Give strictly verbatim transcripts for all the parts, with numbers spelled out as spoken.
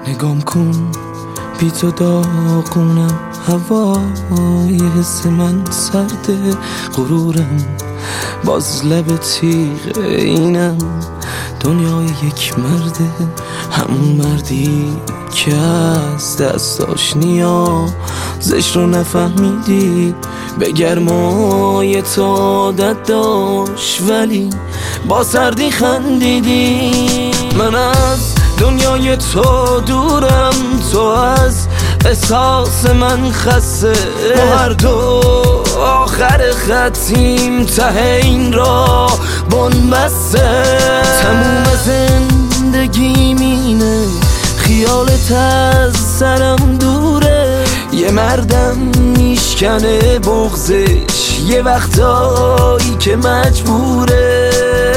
نگام کن بی تو داغونم، هوای حس من سرده، غرورم باز لب تیغ اینم، دنیای یک مرده، همون مردی که از دستاش نیازش رو نفهمیدی، به گرمای تو عادت داشت ولی با سردی خندیدی. من از دنیای تو دورم، تو از احساس من خسته، ما هر دو آخر خطیم، ته این را بن بسته، تموم زندگیم اینه، خیالت از سرم دوره، یه مردم میشکنه بغضش یه وقتایی که مجبوره.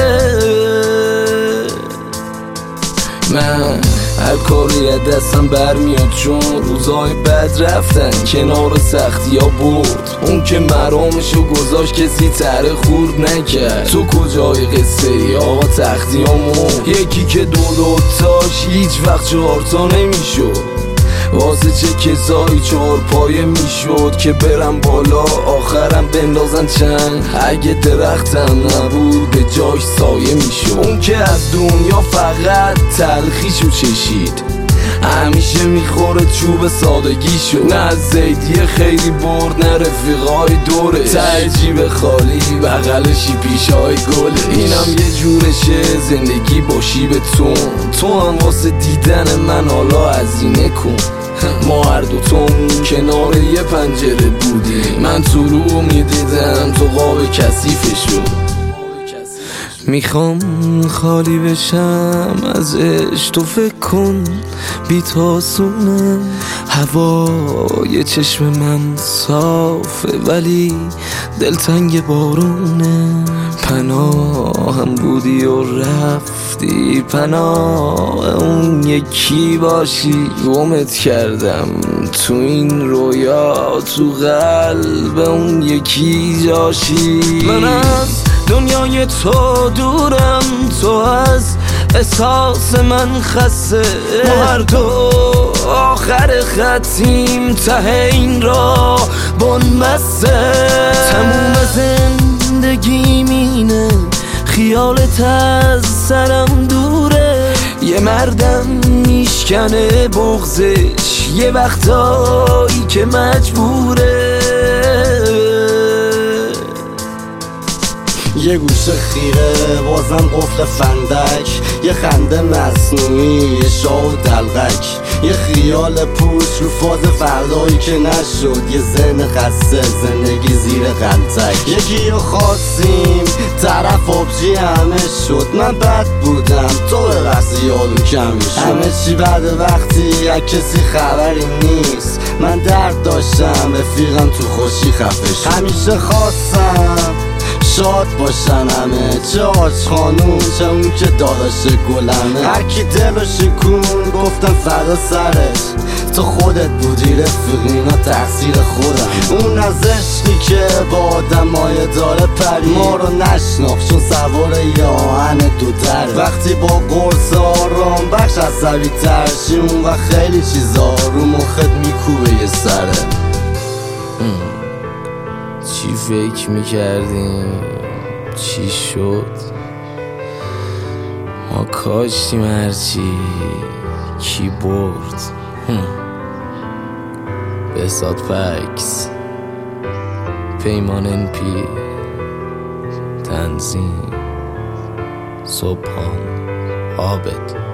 من هر کاری از دستم برمیاد چون روزای بد رفتن کنار سختی ها برد، اون که مرامشو گذاشت کسی تره خورد نکرد. تو کجای قصه ای آقا تختی ها مرد، یکی که دو دوتاش هیچ وقت چهارتا نمیشد، واسه چه کسایی چهار پایه میشد که برم بالا آخرم بندازن چنگ، اگه درختم نبود به جاش سایه میشد. اون که از دنیا فقط تلخیشو چشید، همیشه میخوره چوب سادگیشو، نه از زیدیه خیلی برد نه رفیقای دوره، ته جیب خالی بغلشی پیشای گله. اینم یه جورشه زندگی باشی به تو، تو هم واسه دیدن من حالا هزینه کن. ما هر دوتون کنار یه پنجره بودیم، من تو رو میدیدم تو قاب کثیفشو. میخوام خالی بشم ازش، تو فکر کن بی تو آسونه، هوای چشم من صافه ولی دلتنگ بارونه، پناهم بودی و رفتی، پناه اون یکی باشی، گمت کردم تو این رویا، تو قلب اون یکی جاشی. من از دنیای تو دورم، تو از احساس من خسته، ما هر دو آخر خطیم، ته این را بن بسته، تموم زندگیم اینه، خیالت از سرم دوره، یه مردم میشکنه بغضش یه وقتایی که مجبوره. یه گوشه خیره بازم قفل فندک، یه خنده مصنوعی یه شاه و دلغک، یه خیال پوچ رو فاز فردایی که نشد، یه ذهن خسته زندگی زیر غلطک، یکی رو خواستیم طرف آبجی همه شد، من بد بودم تو به وقتی یادو کمی شد، همه چی بعد وقتی از کسی خبری نیست، من درد داشتم رفیقم تو خوشی خفه شد، همیشه خواستم شاد باشن همه، چه آج خانوم چه اون که داداش گلمه، هر کی دلو شکون گفتم فدا سرت، تو خودت بودی رفیق اینا تقصیر خودم، اون از عشقی که با آدمای داره پری، ما رو نشناخت چون سوار یه آهن دو دره، وقتی با قرص آرام بخش عصبی ترشی، اون و خیلی چیزا رو مخت میکوبه یه سره. چی فکر میکردیم چی شد، ما کاشتیم هرچی کی برد. بساط پکس، پیمان ان پی، تنظیم صبحان عابد.